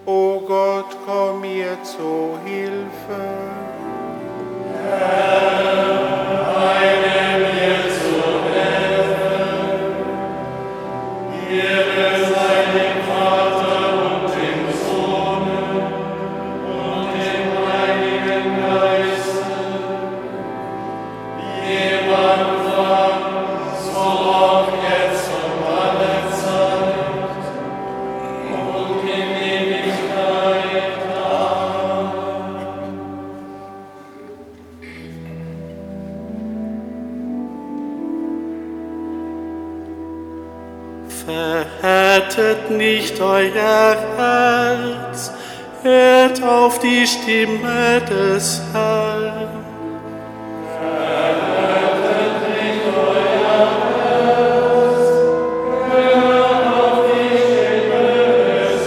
O Gott, komm mir zu Hilfe. Verhärtet nicht euer Herz, hört auf die Stimme des Herrn. Verhärtet nicht euer Herz, hört auf die Stimme des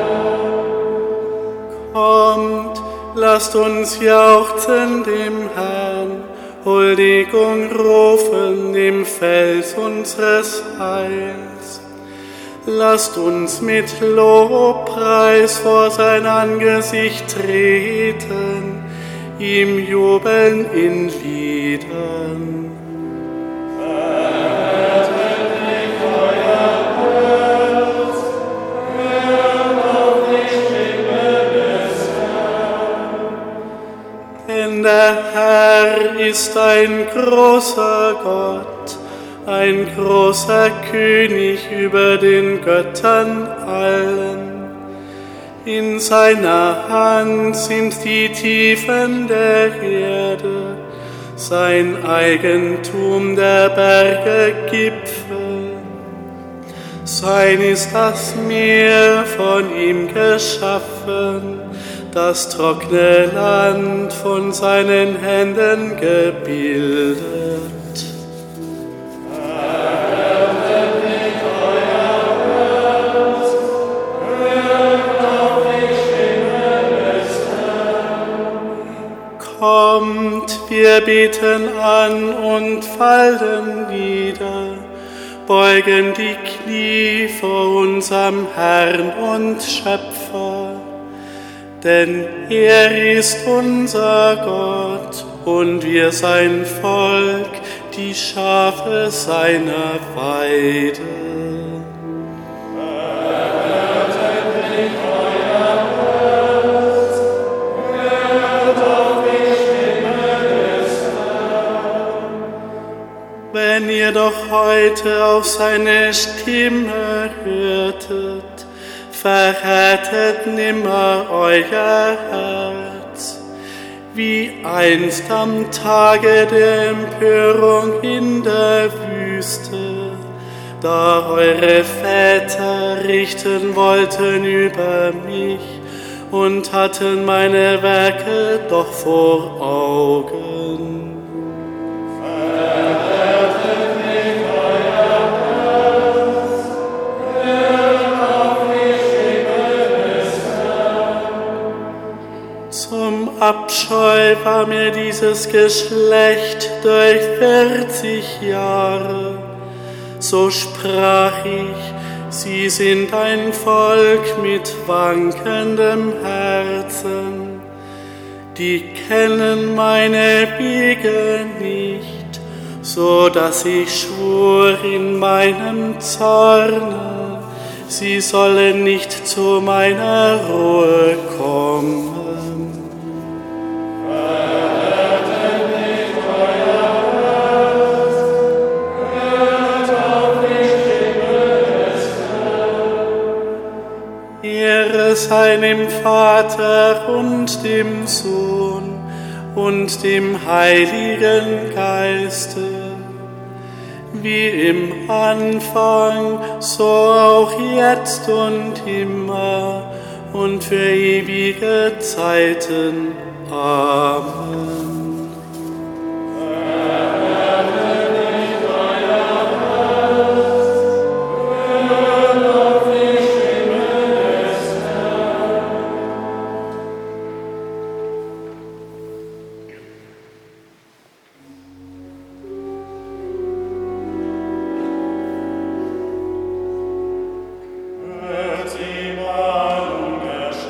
Herrn. Kommt, lasst uns jauchzen dem Herrn, Huldigung rufen dem Fels unseres Heils. Lasst uns mit Lobpreis vor sein Angesicht treten, ihm jubeln in Liedern. Verhärtet nicht euer Herz, hört auf die Stimme des Herrn. Denn der Herr ist ein großer Gott, ein großer König über den Göttern allen. In seiner Hand sind die Tiefen der Erde, sein Eigentum der Berge Gipfel. Sein ist das Meer, von ihm geschaffen, das trockene Land von seinen Händen gebildet. Kommt, wir beten an und fallen nieder, beugen die Knie vor unserem Herrn und Schöpfer. Denn er ist unser Gott und wir sein Volk, die Schafe seiner Weide. Wenn ihr doch heute auf seine Stimme hörtet, verhärtet nimmer euer Herz, wie einst am Tage der Empörung in der Wüste, da eure Väter richten wollten über mich und hatten meine Werke doch vor Augen. Zum Abscheu war mir dieses Geschlecht durch 40 Jahre. So sprach ich, sie sind ein Volk mit wankendem Herzen. Die kennen meine Wege nicht, so dass ich schwur in meinem Zorne, sie sollen nicht zu meiner Ruhe kommen. Ehre sei dem Vater und dem Sohn und dem Heiligen Geiste, wie im Anfang, so auch jetzt und immer und für ewige Zeiten. Amen. Hört sie Mahnung der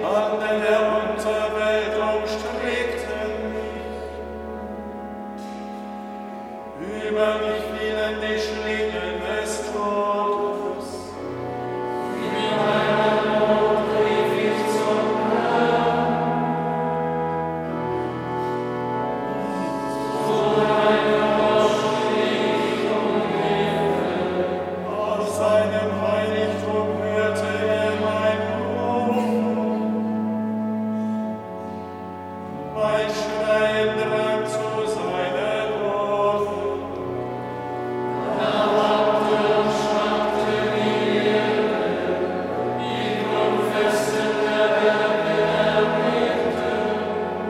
Bande der Unterwelt umstrickten mich. Über mich fielen die Schlingen des Todes. Wie meiner Not rief ich zum Herrn. Zu deiner Macht schrie ich um Hilfe. Aus seinem Heiligtum hörte er mein Ruf. Mein Schreien drang zu seinen Ohren. Da wankte und schwankte die Erde, die Grundfesten der Berge erbebten.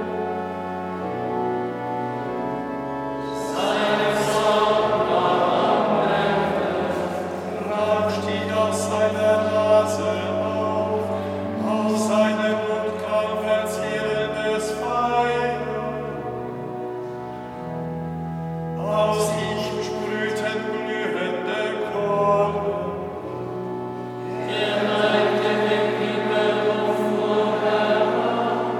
Sein Zorn war am Brennen, Rauch stieg aus seiner Nase auf, aus seinem Mund kam verzehrendes Feuer. Aus ihm sprühten glühende Kohle. Er neigte den Himmel und fuhr herab.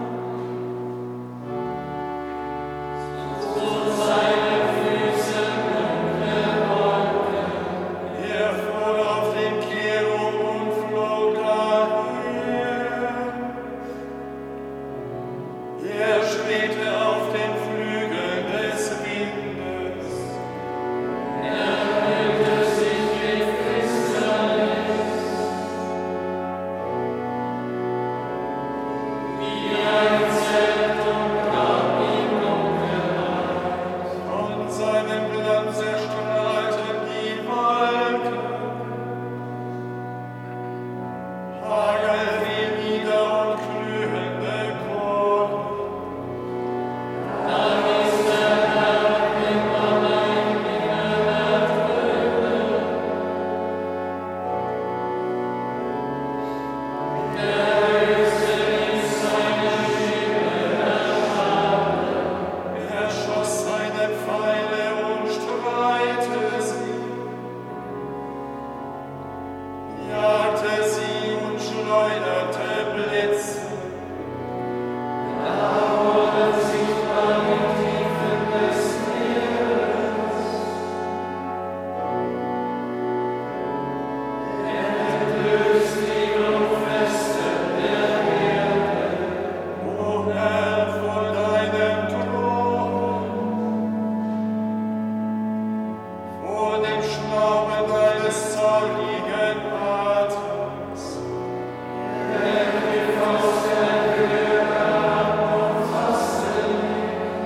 Zu seinen Füßen dunkle Wolken. Er fuhr auf den Cherub und flog daher. Er schwebte auf den Flügeln des Windes. Er hüllte sich in Finsternis. Wie ein Zelt umgab ihn Dunkelheit. Von seinem Glanz erstrahlten die Wolken. Hagel fiel nieder und glühende Kohle. Da ließ der Herr den Mann Himmel erfüllen. Der Höchste ließ seine Schimmel erschallen. Er schoss seine Pfeile und streute sie, jagte sie und schleuderte Blitze. Da wurde sichtbar in Tiefen des Meeres. Entlöst die Grundfesten der Erde, o Herr, vor deinem Thron. Vor dem Schnauben deines zornigen Atems. Er griff aus der Höhe herab und fasste mich.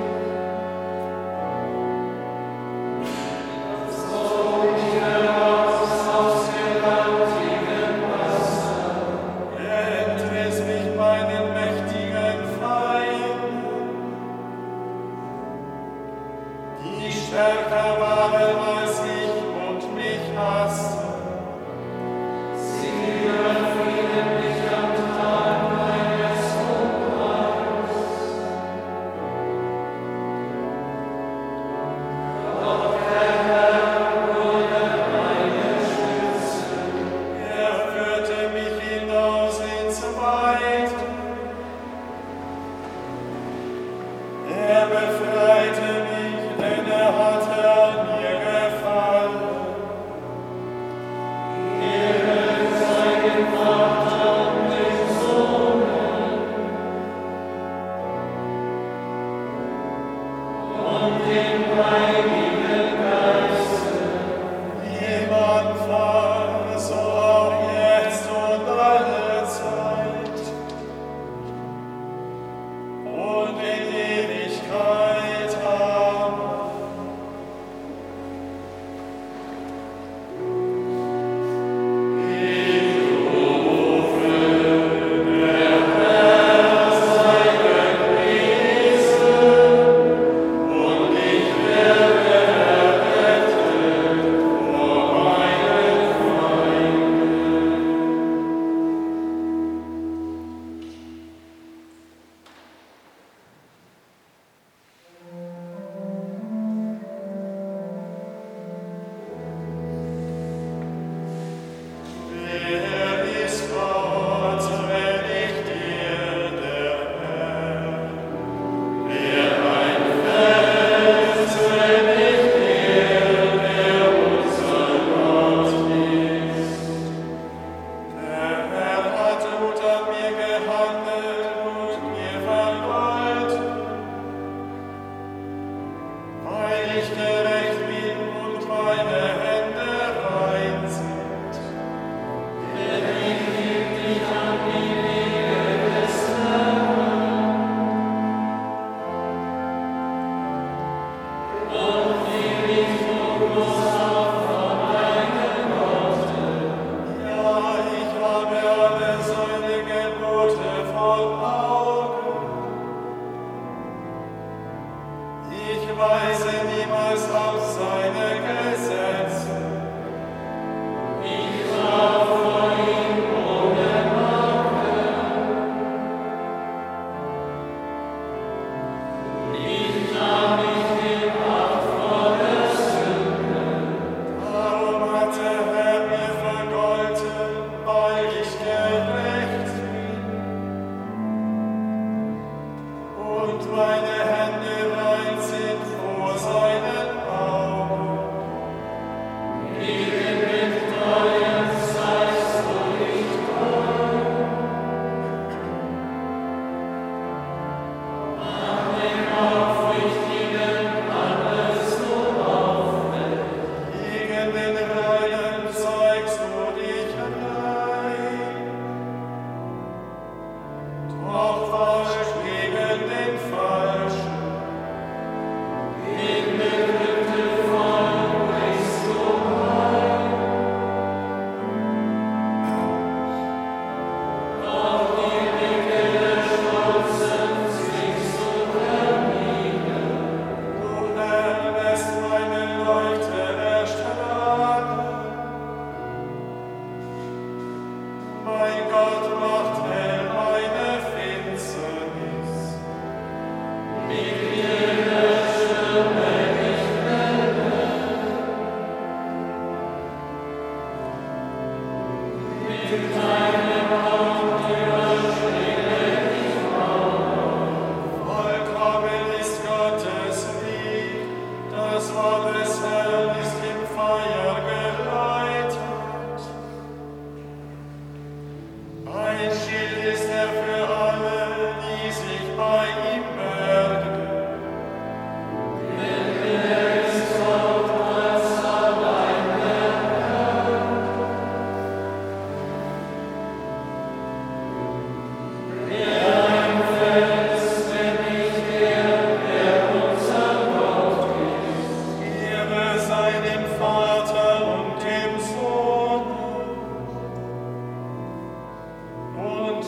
Zog mich heraus aus gewaltigen Wassern. Er entriss mich meinen mächtigen Feinden, die stärker waren als ich und mich hassten. Sie überfielen mich am Tag meines Unheils. Doch der Herr wurde meine Stütze. Er führte mich hinaus ins Weite. Er befreite mich, denn er hatte an mir gefallen. Ehre sei dem Vater und dem Sohn und dem Heiligen Geiste, wie im Anfang, so auch jetzt und alle Zeit und in Ewigkeit.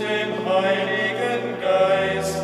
dem Heiligen Geiste.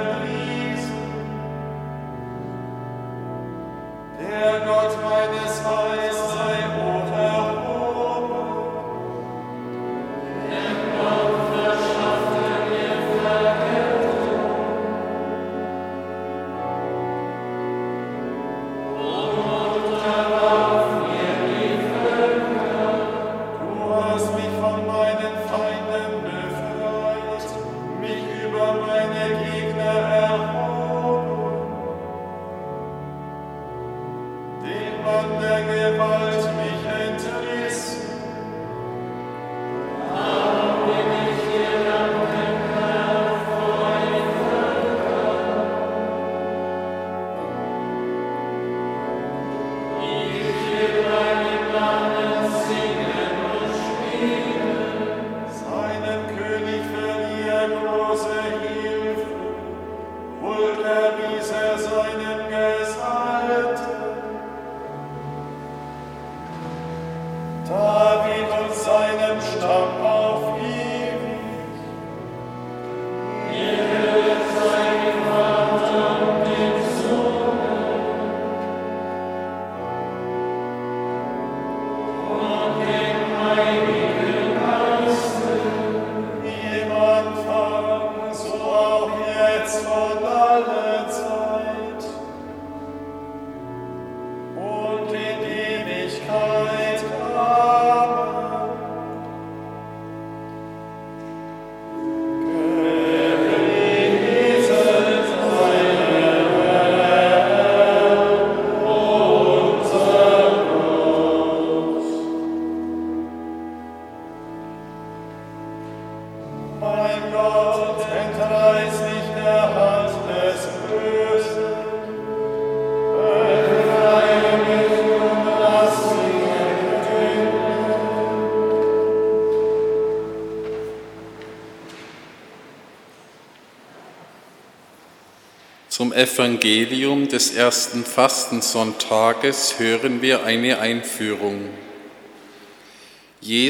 Der Gott meines Vaters an der Gewalt mich entriss. Mein Gott, entreiß mich der Hand des Bösen. Befreie mich und lass mich entgehen. Zum Evangelium des ersten Fastensonntages hören wir eine Einführung.